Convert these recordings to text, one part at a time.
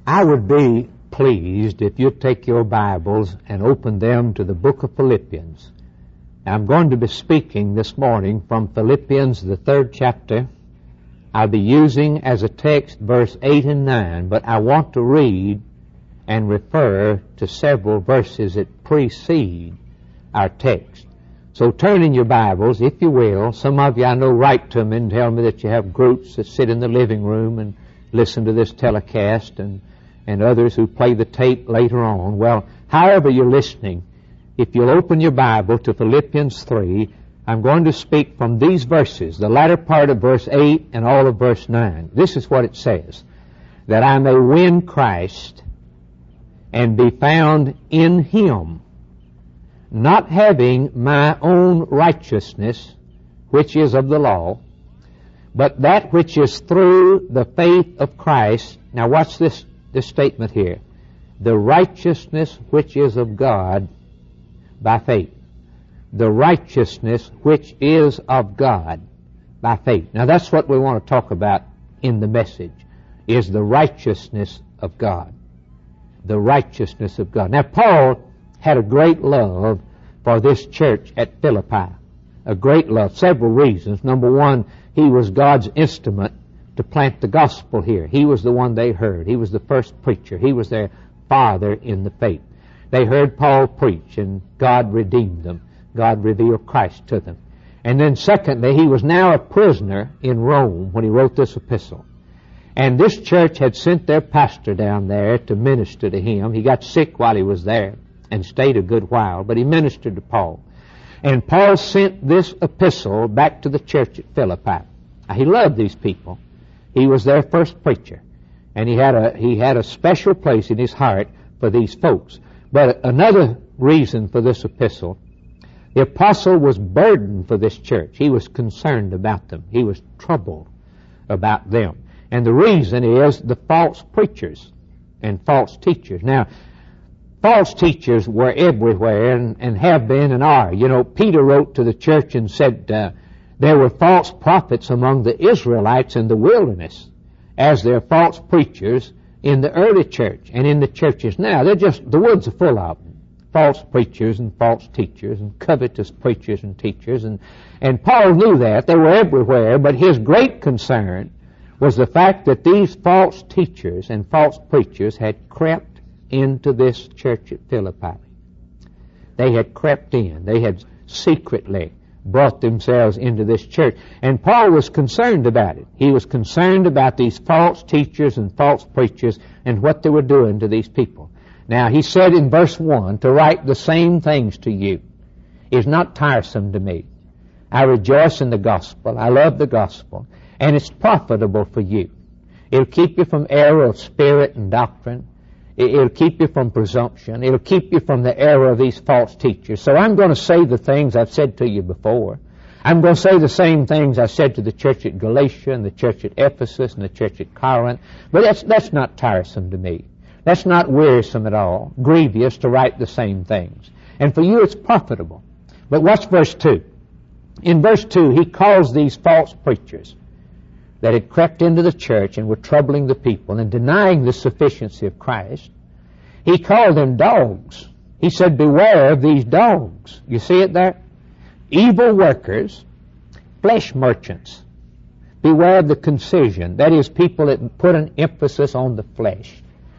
I would be pleased if you'd take your Bibles and open them to the book of Philippians. I'm going to be speaking this morning from Philippians, the 3rd chapter. I'll be using as a text verse 8 and 9, but I want to read and refer to several verses that precede our text. So turn in your Bibles, if you will. Some of you I know write to me and tell me that you have groups that sit in the living room and listen to this telecast, and others who play the tape later on. Well, however you're listening, if you'll open your Bible to Philippians 3, I'm going to speak from these verses, the latter part of verse 8 and all of verse 9. This is what it says: that I may win Christ and be found in Him, not having my own righteousness, which is of the law, but that which is through the faith of Christ. Now watch this statement here: the righteousness which is of God by faith. The righteousness which is of God by faith. Now that's what we want to talk about in the message, is the righteousness of God. The righteousness of God. Now Paul had a great love for this church at Philippi. A great love. Several reasons. Number one, he was God's instrument to plant the gospel here. He was the one they heard. He was the first preacher. He was their father in the faith. They heard Paul preach, and God redeemed them. God revealed Christ to them. And then secondly, he was now a prisoner in Rome when he wrote this epistle. And this church had sent their pastor down there to minister to him. He got sick while he was there and stayed a good while, but he ministered to Paul. And Paul sent this epistle back to the church at Philippi. Now, he loved these people. He was their first preacher, and he had a special place in his heart for these folks. But another reason for this epistle, the apostle was burdened for this church. He was concerned about them. He was troubled about them. And the reason is the false preachers and false teachers. Now, false teachers were everywhere and have been and are. You know, Peter wrote to the church and said there were false prophets among the Israelites in the wilderness, as there are false preachers in the early church and in the churches now. They're just, the woods are full of them. False preachers and false teachers and covetous preachers and teachers. And Paul knew that. They were everywhere, but his great concern was the fact that these false teachers and false preachers had crept into this church at Philippi. They had crept in. They had secretly brought themselves into this church. And Paul was concerned about it. He was concerned about these false teachers and false preachers and what they were doing to these people. Now, he said in verse 1, to write the same things to you is not tiresome to me. I rejoice in the gospel. I love the gospel. And it's profitable for you. It'll keep you from error of spirit and doctrine. It'll keep you from presumption. It'll keep you from the error of these false teachers. So I'm going to say the things I've said to you before. I'm going to say the same things I said to the church at Galatia and the church at Ephesus and the church at Corinth. But that's not tiresome to me. That's not wearisome at all, grievous to write the same things. And for you it's profitable. But watch verse 2. In verse 2, he calls these false preachers that had crept into the church and were troubling the people and denying the sufficiency of Christ, he called them dogs. He said, beware of these dogs. You see it there? Evil workers, flesh merchants. Beware of the concision. That is, people that put an emphasis on the flesh.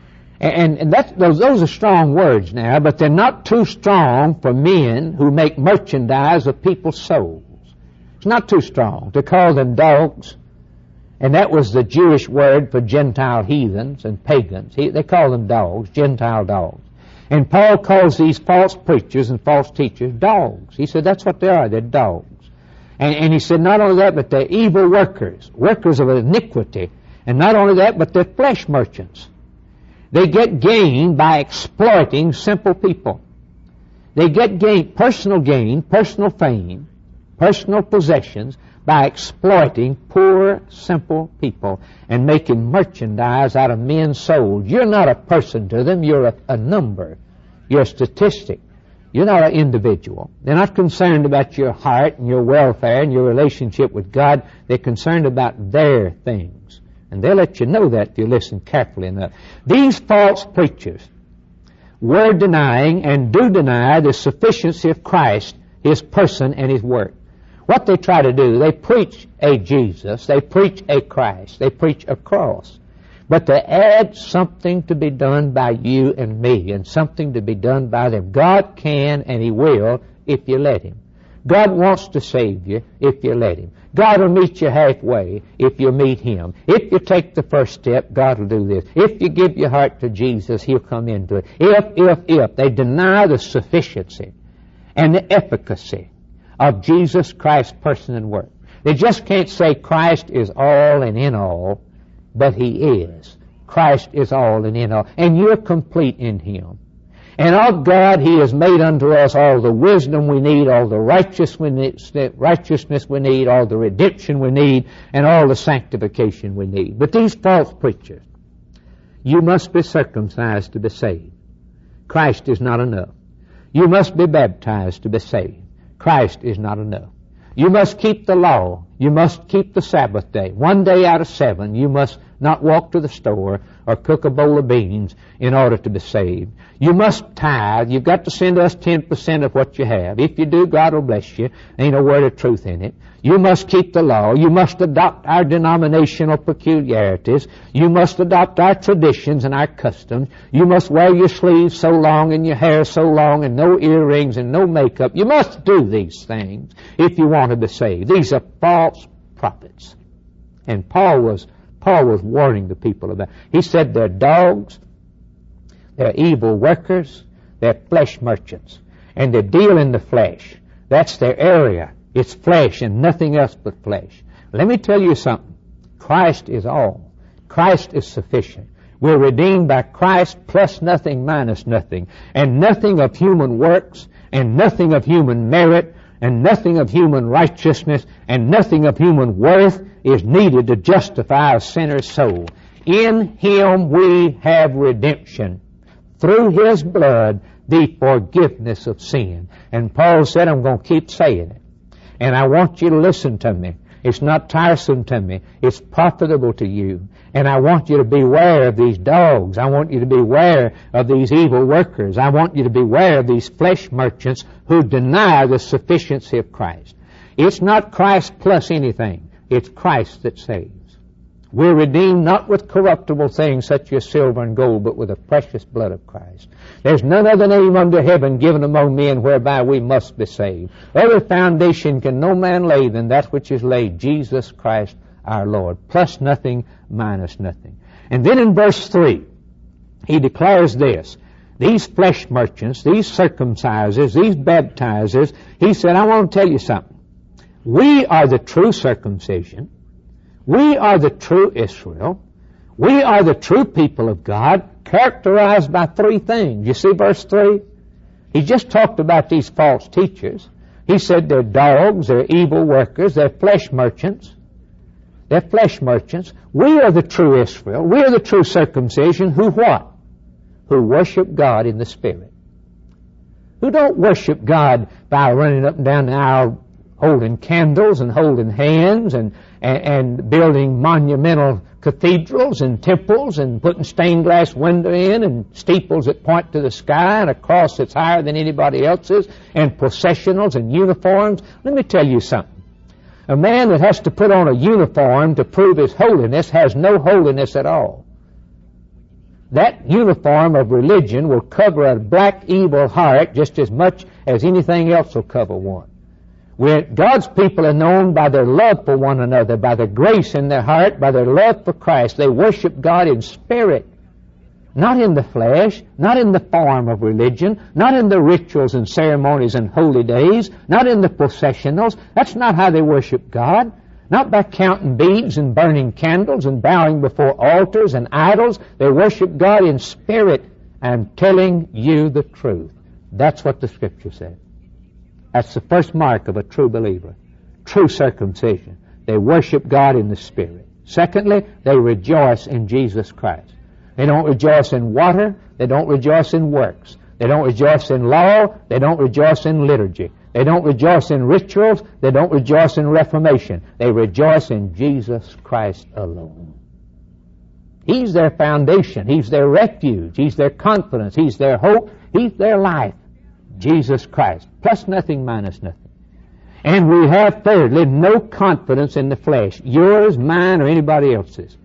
And those are strong words now, but they're not too strong for men who make merchandise of people's souls. It's not too strong to call them dogs. And that was the Jewish word for Gentile heathens and pagans. They call them dogs, Gentile dogs. And Paul calls these false preachers and false teachers dogs. He said that's what they are, they're dogs. And he said not only that, but they're evil workers, workers of iniquity. And not only that, but they're flesh merchants. They get gain by exploiting simple people. They get gain, personal fame, personal possessions, by exploiting poor, simple people and making merchandise out of men's souls. You're not a person to them. You're a number. You're a statistic. You're not an individual. They're not concerned about your heart and your welfare and your relationship with God. They're concerned about their things And they'll let you know that if you listen carefully enough. These false preachers were denying and do deny the sufficiency of Christ, His person and His work. What they try to do, they preach a Jesus, they preach a Christ, they preach a cross. But they add something to be done by you and me, and something to be done by them. God can and He will if you let Him. God wants to save you if you let Him. God will meet you halfway if you meet Him. If you take the first step, God will do this. If you give your heart to Jesus, He'll come into it. If. They deny the sufficiency and the efficacy of Jesus Christ's person and work. They just can't say Christ is all and in all, but He is. Christ is all and in all. And you're complete in Him. And of God He has made unto us all the wisdom we need, all the righteousness we need, all the redemption we need, and all the sanctification we need. But these false preachers, you must be circumcised to be saved. Christ is not enough. You must be baptized to be saved. Christ is not enough. You must keep the law. You must keep the Sabbath day. 1 day out of 7, you must not walk to the store or cook a bowl of beans in order to be saved. You must tithe. You've got to send us 10% of what you have. If you do, God will bless you. Ain't no word of truth in it. You must keep the law. You must adopt our denominational peculiarities. You must adopt our traditions and our customs. You must wear your sleeves so long and your hair so long and no earrings and no makeup. You must do these things if you want to be saved. These are false prophets. And Paul was warning the people about it. He said they're dogs, they're evil workers, they're flesh merchants, and they deal in the flesh. That's their area. It's flesh and nothing else but flesh. Let me tell you something. Christ is all. Christ is sufficient. We're redeemed by Christ plus nothing minus nothing. And nothing of human works, and nothing of human merit, and nothing of human righteousness, and nothing of human worth is needed to justify a sinner's soul. In Him we have redemption. Through His blood, the forgiveness of sin. And Paul said, I'm going to keep saying it. And I want you to listen to me. It's not tiresome to me. It's profitable to you. And I want you to beware of these dogs. I want you to beware of these evil workers. I want you to beware of these flesh merchants who deny the sufficiency of Christ. It's not Christ plus anything. It's Christ that saves. We're redeemed not with corruptible things such as silver and gold, but with the precious blood of Christ. There's none other name under heaven given among men whereby we must be saved. Other foundation can no man lay than that which is laid, Jesus Christ our Lord. Plus nothing, minus nothing. And then in verse 3, he declares this. These flesh merchants, these circumcisers, these baptizers, he said, I want to tell you something. We are the true circumcision. We are the true Israel. We are the true people of God, characterized by 3 things. You see verse 3? He just talked about these false teachers. He said they're dogs, they're evil workers, they're flesh merchants. They're flesh merchants. We are the true Israel. We are the true circumcision. Who what? Who worship God in the Spirit. Who don't worship God by running up and down the aisle holding candles and holding hands and building monumental cathedrals and temples and putting stained glass window in and steeples that point to the sky and a cross that's higher than anybody else's and processionals and uniforms. Let me tell you something. A man that has to put on a uniform to prove his holiness has no holiness at all. That uniform of religion will cover a black, evil heart just as much as anything else will cover one. God's people are known by their love for one another, by the grace in their heart, by their love for Christ. They worship God in spirit, not in the flesh, not in the form of religion, not in the rituals and ceremonies and holy days, not in the processionals. That's not how they worship God. Not by counting beads and burning candles and bowing before altars and idols. They worship God in spirit. I'm telling you the truth. That's what the Scripture says. That's the first mark of a true believer. True circumcision. They worship God in the Spirit. Secondly, they rejoice in Jesus Christ. They don't rejoice in water. They don't rejoice in works. They don't rejoice in law. They don't rejoice in liturgy. They don't rejoice in rituals. They don't rejoice in reformation. They rejoice in Jesus Christ alone. He's their foundation. He's their refuge. He's their confidence. He's their hope. He's their life. Jesus Christ. Plus nothing, minus nothing. And we have, thirdly, no confidence in the flesh. Yours, mine, or anybody else's.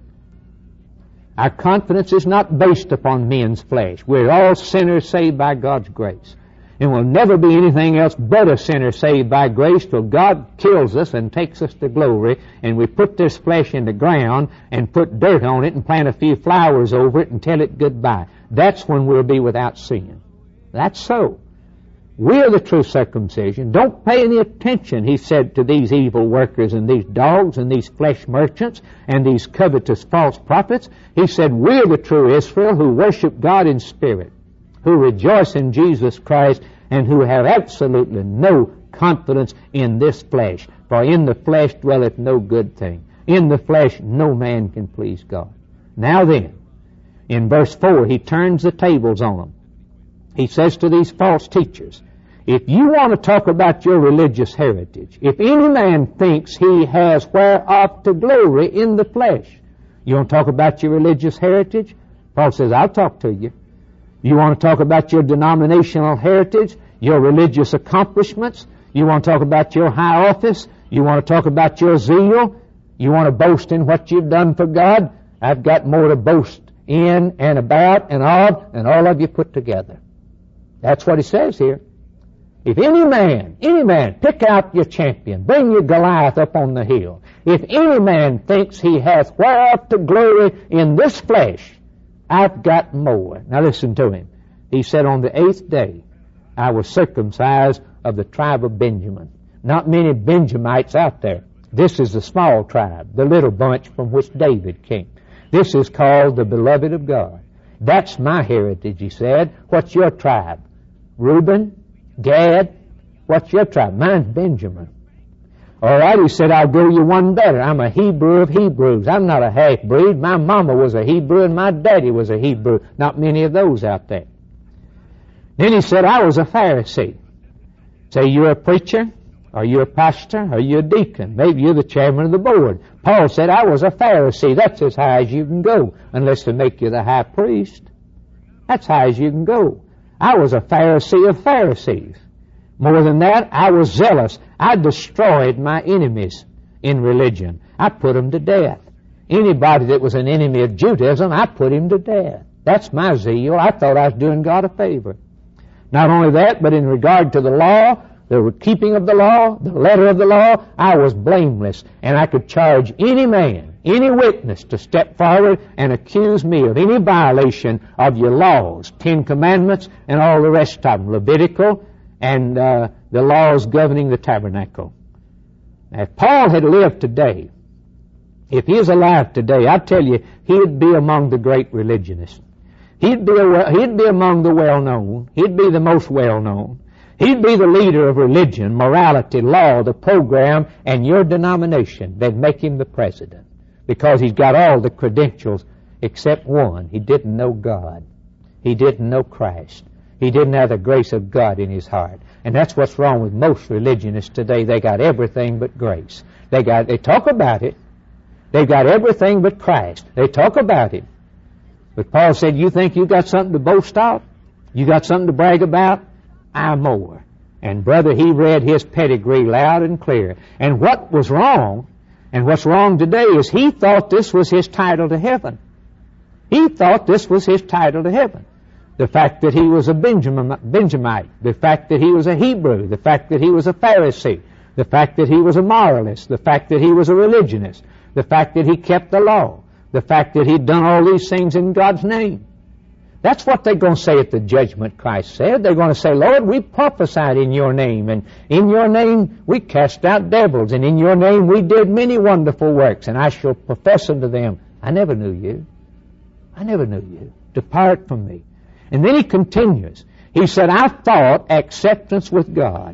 Our confidence is not based upon men's flesh. We're all sinners saved by God's grace. And we'll never be anything else but a sinner saved by grace till God kills us and takes us to glory, and we put this flesh in the ground and put dirt on it and plant a few flowers over it and tell it goodbye. That's when we'll be without sin. That's so. We're the true circumcision. Don't pay any attention, he said, to these evil workers and these dogs and these flesh merchants and these covetous false prophets. He said, we're the true Israel who worship God in spirit, who rejoice in Jesus Christ, and who have absolutely no confidence in this flesh. For in the flesh dwelleth no good thing. In the flesh no man can please God. Now then, in verse 4, he turns the tables on them. He says to these false teachers, if you want to talk about your religious heritage, if any man thinks he has whereof to glory in the flesh, you want to talk about your religious heritage? Paul says, I'll talk to you. You want to talk about your denominational heritage, your religious accomplishments? You want to talk about your high office? You want to talk about your zeal? You want to boast in what you've done for God? I've got more to boast in and about and of than all of you put together. That's what he says here. If any man, pick out your champion, bring your Goliath up on the hill. If any man thinks he hath whereof to glory in this flesh, I've got more. Now listen to him. He said, on the 8th day, I was circumcised of the tribe of Benjamin. Not many Benjamites out there. This is the small tribe, the little bunch from which David came. This is called the beloved of God. That's my heritage, he said. What's your tribe? Reuben? Gad? What's your tribe? Mine's Benjamin. All right, he said, I'll go you one better. I'm a Hebrew of Hebrews. I'm not a half-breed. My mama was a Hebrew and my daddy was a Hebrew. Not many of those out there. Then he said, I was a Pharisee. Say, you're a preacher? Are you a pastor? Are you a deacon? Maybe you're the chairman of the board. Paul said, I was a Pharisee. That's as high as you can go, unless they make you the high priest. That's high as you can go. I was a Pharisee of Pharisees. More than that, I was zealous. I destroyed my enemies in religion. I put them to death. Anybody that was an enemy of Judaism, I put him to death. That's my zeal. I thought I was doing God a favor. Not only that, but in regard to the law, the keeping of the law, the letter of the law, I was blameless. And I could charge any man, any witness to step forward and accuse me of any violation of your laws, 10 Commandments and all the rest of them, Levitical and the laws governing the tabernacle. Now, if Paul had lived today, if he is alive today, I tell you, he'd be among the great religionists. He'd be among the well-known. He'd be the most well-known. He'd be the leader of religion, morality, law, the program, and your denomination. They'd make him the president because he's got all the credentials except one. He didn't know God. He didn't know Christ. He didn't have the grace of God in his heart. And that's what's wrong with most religionists today. They got everything but grace. They talk about it. They've got everything but Christ. They talk about it. But Paul said, you think you got something to boast of? You got something to brag about? I'm more. And brother, he read his pedigree loud and clear. And what was wrong, and what's wrong today, is he thought this was his title to heaven. He thought this was his title to heaven. The fact that he was a Benjamite, the fact that he was a Hebrew, the fact that he was a Pharisee, the fact that he was a moralist, the fact that he was a religionist, the fact that he kept the law, the fact that he'd done all these things in God's name. That's what they're going to say at the judgment, Christ said. They're going to say, Lord, we prophesied in your name, and in your name we cast out devils, and in your name we did many wonderful works, and I shall profess unto them, I never knew you. I never knew you. Depart from me. And then he continues. He said, I thought acceptance with God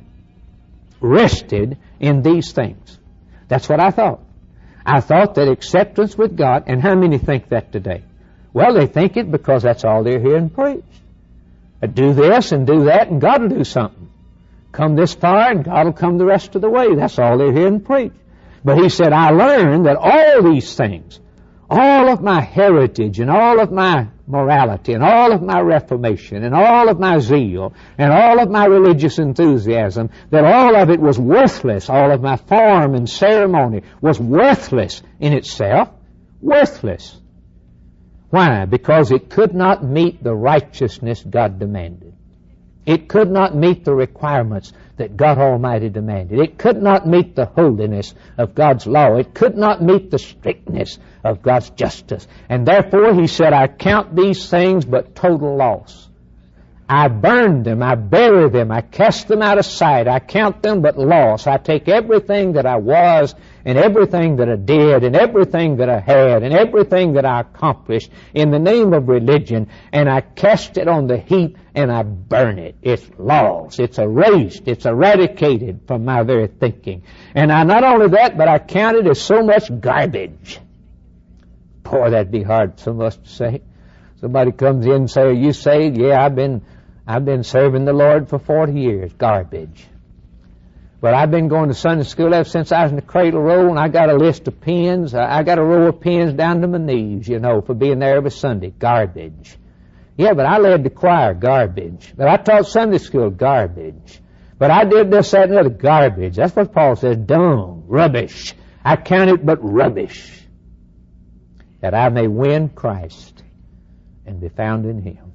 rested in these things. That's what I thought. I thought that acceptance with God, and how many think that today? Well, they think it because that's all they're hearing preached. Do this and do that, and God will do something. Come this far, and God will come the rest of the way. That's all they're hearing preached. But he said, I learned that all these things all of my heritage and all of my morality and all of my reformation and all of my zeal and all of my religious enthusiasm, that all of it was worthless, all of my form and ceremony was worthless in itself. Worthless. Why? Because it could not meet the righteousness God demanded. It could not meet the requirements that God Almighty demanded. It could not meet the holiness of God's law. It could not meet the strictness of God's justice. And therefore, he said, I count these things but total loss. I burn them, I bury them, I cast them out of sight, I count them but loss. I take everything that I was and everything that I did and everything that I had and everything that I accomplished in the name of religion, and I cast it on the heap and I burn it. It's lost, it's erased, it's eradicated from my very thinking. And I not only that, but I count it as so much garbage. Boy, that'd be hard so much to say. Somebody comes in and says, are you saved? Yeah, I've been serving the Lord for 40 years. Garbage. But I've been going to Sunday school ever since I was in the cradle roll, and I got a list of pins. I got a row of pins down to my knees, for being there every Sunday. Garbage. Yeah, but I led the choir. Garbage. But I taught Sunday school. Garbage. But I did this, that, and the other. Garbage. That's what Paul says. Dung. Rubbish. I count it but rubbish, that I may win Christ and be found in Him.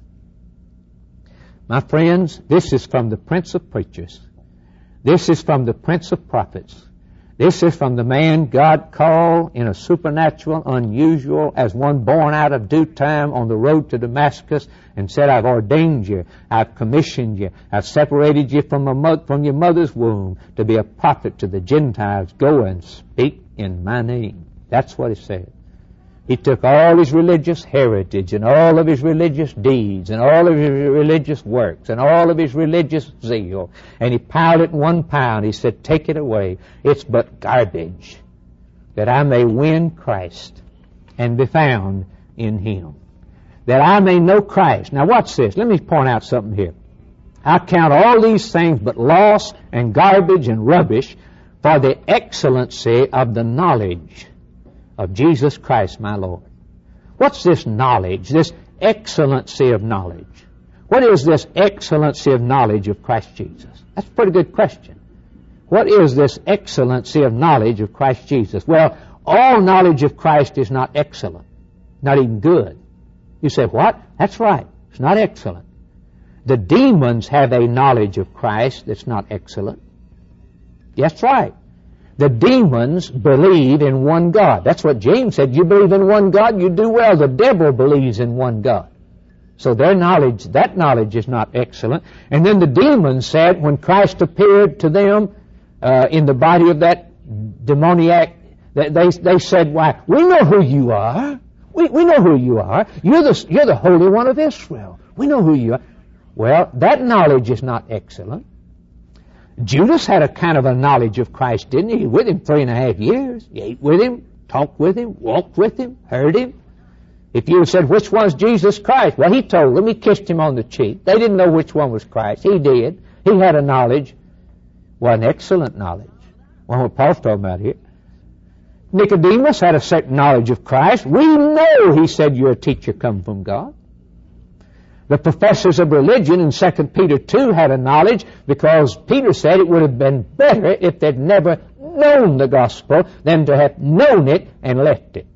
My friends, this is from the Prince of Preachers. This is from the Prince of Prophets. This is from the man God called in a supernatural, unusual, as one born out of due time on the road to Damascus, and said, I've ordained you, I've commissioned you, I've separated you from your mother's womb to be a prophet to the Gentiles. Go and speak in my name. That's what he said. He took all his religious heritage and all of his religious deeds and all of his religious works and all of his religious zeal, and he piled it in one pile, and he said, take it away. It's but garbage, that I may win Christ and be found in Him. That I may know Christ. Now watch this. Let me point out something here. I count all these things but loss and garbage and rubbish for the excellency of the knowledge of Jesus Christ my Lord. What's this knowledge, this excellency of knowledge? What is this excellency of knowledge of Christ Jesus? That's a pretty good question. What is this excellency of knowledge of Christ Jesus? Well, all knowledge of Christ is not excellent, not even good. You say, what? That's right. It's not excellent. The demons have a knowledge of Christ that's not excellent. That's right. The demons believe in one God. That's what James said. You believe in one God, you do well. The devil believes in one God. So their knowledge, that knowledge is not excellent. And then the demons said, when Christ appeared to them in the body of that demoniac, they said, why, we know who you are. We know who you are. You're the Holy One of Israel. We know who you are. Well, that knowledge is not excellent. Judas had a kind of a knowledge of Christ, didn't he? He was with him 3.5 years. He ate with him, talked with him, walked with him, heard him. If you said, which one's Jesus Christ? Well, he told them. He kissed him on the cheek. They didn't know which one was Christ. He did. He had a knowledge. Well, an excellent knowledge. Well, what Paul's talking about here. Nicodemus had a certain knowledge of Christ. We know, he said, you're a teacher come from God. The professors of religion in 2 Peter 2 had a knowledge, because Peter said it would have been better if they'd never known the gospel than to have known it and left it.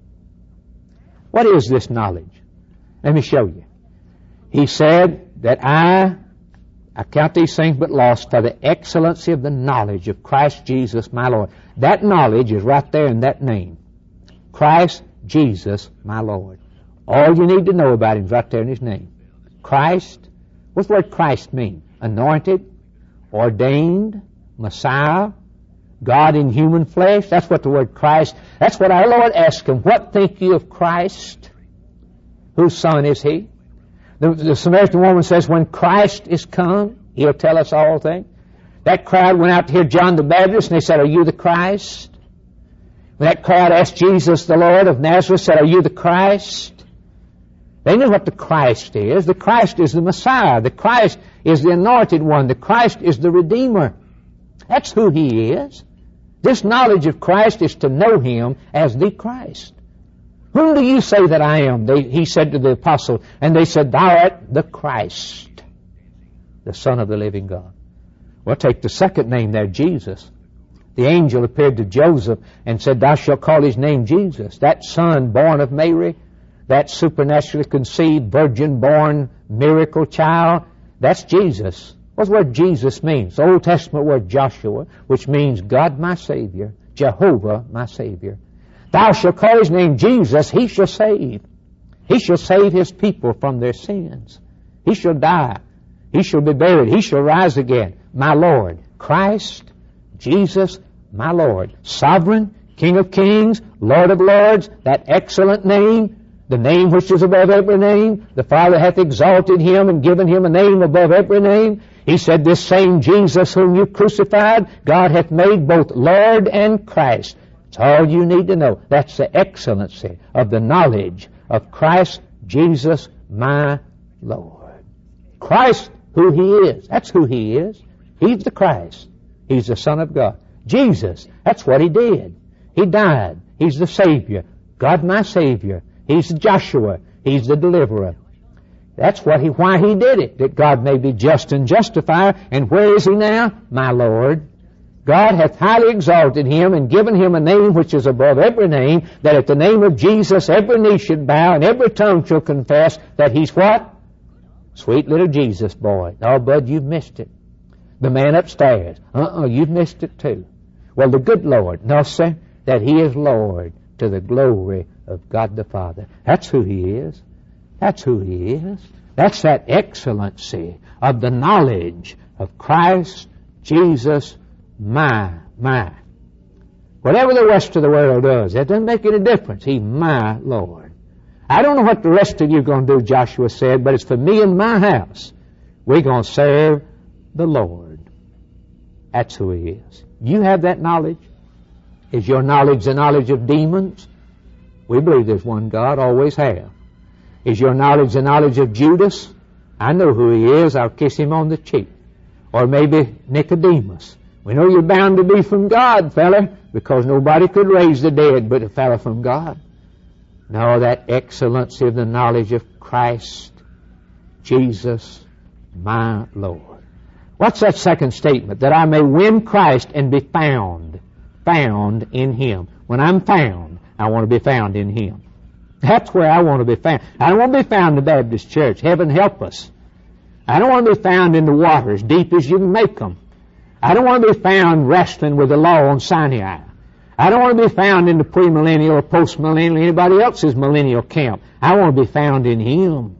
What is this knowledge? Let me show you. He said that I count these things but lost for the excellency of the knowledge of Christ Jesus my Lord. That knowledge is right there in that name. Christ Jesus my Lord. All you need to know about him is right there in his name. Christ. What's the word Christ mean? Anointed, ordained, Messiah, God in human flesh. That's what the word Christ. That's what our Lord asked him. What think you of Christ? Whose son is he? The Samaritan woman says, when Christ is come, he'll tell us all things. That crowd went out to hear John the Baptist, and they said, are you the Christ? When that crowd asked Jesus, the Lord of Nazareth, said, are you the Christ? They knew what the Christ is. The Christ is the Messiah. The Christ is the anointed one. The Christ is the Redeemer. That's who he is. This knowledge of Christ is to know him as the Christ. Whom do you say that I am? He said to the apostle, and they said, Thou art the Christ, the Son of the living God. Well, take the second name there, Jesus. The angel appeared to Joseph and said, Thou shalt call his name Jesus. That son born of Mary, that supernaturally conceived, virgin-born, miracle child, that's Jesus. What's the word Jesus means? The Old Testament word Joshua, which means God my Savior, Jehovah my Savior. Thou shalt call his name Jesus, he shall save. He shall save his people from their sins. He shall die. He shall be buried. He shall rise again. My Lord, Christ, Jesus, my Lord, sovereign, King of kings, Lord of lords, that excellent name, the name which is above every name. The Father hath exalted him and given him a name above every name. He said, This same Jesus whom you crucified, God hath made both Lord and Christ. That's all you need to know. That's the excellency of the knowledge of Christ Jesus, my Lord. Christ, who he is. That's who he is. He's the Christ. He's the Son of God. Jesus, that's what he did. He died. He's the Savior. God my Savior. He's Joshua. He's the deliverer. That's why he did it, that God may be just and justifier. And where is he now? My Lord. God hath highly exalted him and given him a name which is above every name, that at the name of Jesus every knee should bow and every tongue shall confess that he's what? Sweet little Jesus boy. Oh, bud, you've missed it. The man upstairs. You've missed it too. Well, the good Lord. No, sir, that he is Lord to the glory of God the Father. That's who he is. That's who he is. That's that excellency of the knowledge of Christ Jesus, my. Whatever the rest of the world does, that doesn't make any difference. He's my Lord. I don't know what the rest of you are going to do, Joshua said, but it's for me and my house. We're going to serve the Lord. That's who he is. You have that knowledge. Is your knowledge the knowledge of demons? We believe there's one God, always have. Is your knowledge the knowledge of Judas? I know who he is. I'll kiss him on the cheek. Or maybe Nicodemus. We know you're bound to be from God, fella, because nobody could raise the dead but a fella from God. No, that excellency of the knowledge of Christ, Jesus, my Lord. What's that second statement? That I may win Christ and be found in him. When I'm found, I want to be found in him. That's where I want to be found. I don't want to be found in the Baptist church. Heaven help us. I don't want to be found in the water as deep as you can make them. I don't want to be found wrestling with the law on Sinai. I don't want to be found in the premillennial or postmillennial or anybody else's millennial camp. I want to be found in him.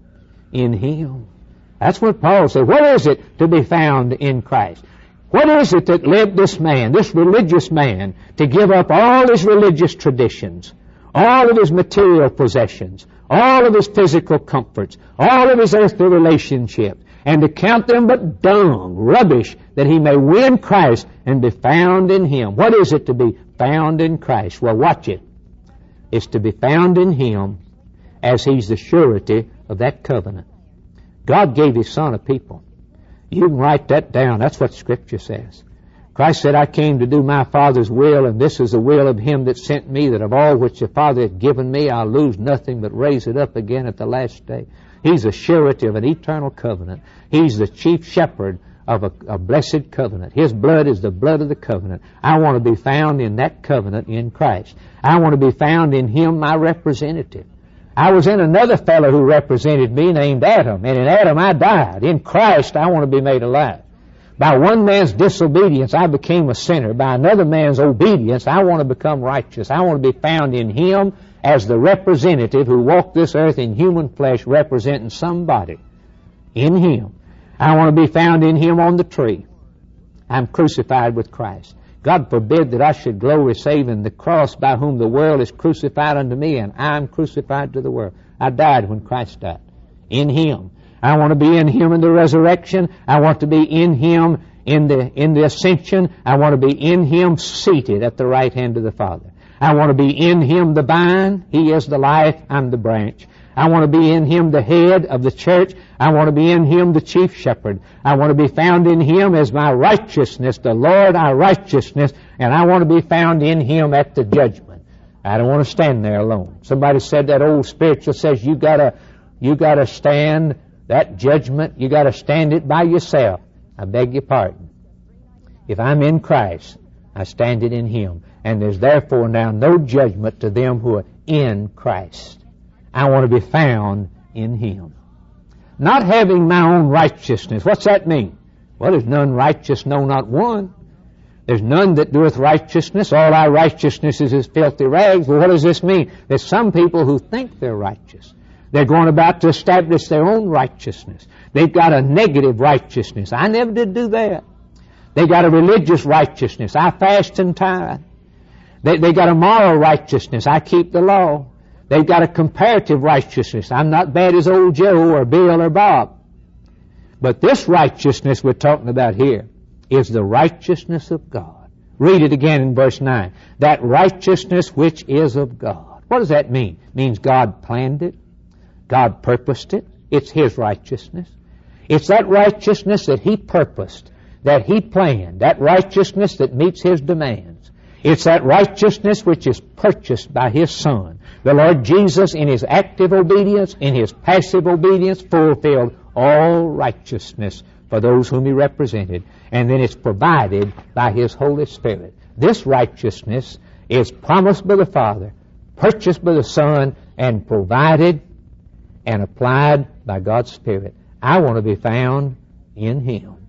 In him. That's what Paul said. What is it to be found in Christ? What is it that led this man, this religious man, to give up all his religious traditions, all of his material possessions, all of his physical comforts, all of his earthly relationships, and to count them but dung, rubbish, that he may win Christ and be found in him? What is it to be found in Christ? Well, watch it. It's to be found in him as he's the surety of that covenant. God gave his Son a people. You can write that down. That's what Scripture says. Christ said, I came to do my Father's will, and this is the will of him that sent me, that of all which the Father hath given me, I'll lose nothing but raise it up again at the last day. He's a surety of an eternal covenant. He's the chief shepherd of a blessed covenant. His blood is the blood of the covenant. I want to be found in that covenant in Christ. I want to be found in him, my representative. I was in another fellow who represented me named Adam, and in Adam I died. In Christ I want to be made alive. By one man's disobedience I became a sinner. By another man's obedience I want to become righteous. I want to be found in him as the representative who walked this earth in human flesh representing somebody. In him. I want to be found in him on the tree. I'm crucified with Christ. God forbid that I should glory save in the cross by whom the world is crucified unto me, and I'm crucified to the world. I died when Christ died. In him. I want to be in him in the resurrection. I want to be in him in the ascension. I want to be in him seated at the right hand of the Father. I want to be in him the vine. He is the life. I'm the branch. I want to be in him the head of the church. I want to be in him the chief shepherd. I want to be found in him as my righteousness, the Lord our righteousness, and I want to be found in him at the judgment. I don't want to stand there alone. Somebody said that old spiritual says you gotta stand that judgment, you gotta stand it by yourself. I beg your pardon. If I'm in Christ, I stand it in Him. And there's therefore now no judgment to them who are in Christ. I want to be found in Him. Not having my own righteousness. What's that mean? Well, there's none righteous, no, not one. There's none that doeth righteousness. All our righteousness is as filthy rags. Well, what does this mean? There's some people who think they're righteous. They're going about to establish their own righteousness. They've got a negative righteousness. I never did do that. They got a religious righteousness. I fast and tithe. They got a moral righteousness. I keep the law. They've got a comparative righteousness. I'm not bad as old Joe or Bill or Bob. But this righteousness we're talking about here is the righteousness of God. Read it again in verse 9. That righteousness which is of God. What does that mean? It means God planned it. God purposed it. It's His righteousness. It's that righteousness that He purposed, that He planned, that righteousness that meets His demands. It's that righteousness which is purchased by His Son. The Lord Jesus, in His active obedience, in His passive obedience, fulfilled all righteousness for those whom He represented. And then it's provided by His Holy Spirit. This righteousness is promised by the Father, purchased by the Son, and provided and applied by God's Spirit. I want to be found in Him.